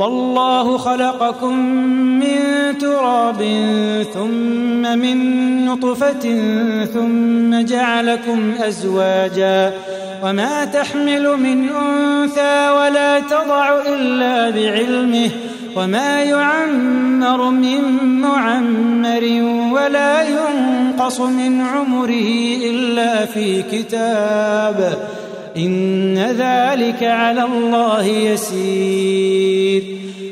والله خلقكم من تراب ثم من نطفة ثم جعلكم أزواجا وما تحمل من أنثى ولا تضع إلا بعلمه وما يعمر من معمر ولا ينقص من عمره إلا في كتاب إن ذلك على الله يسير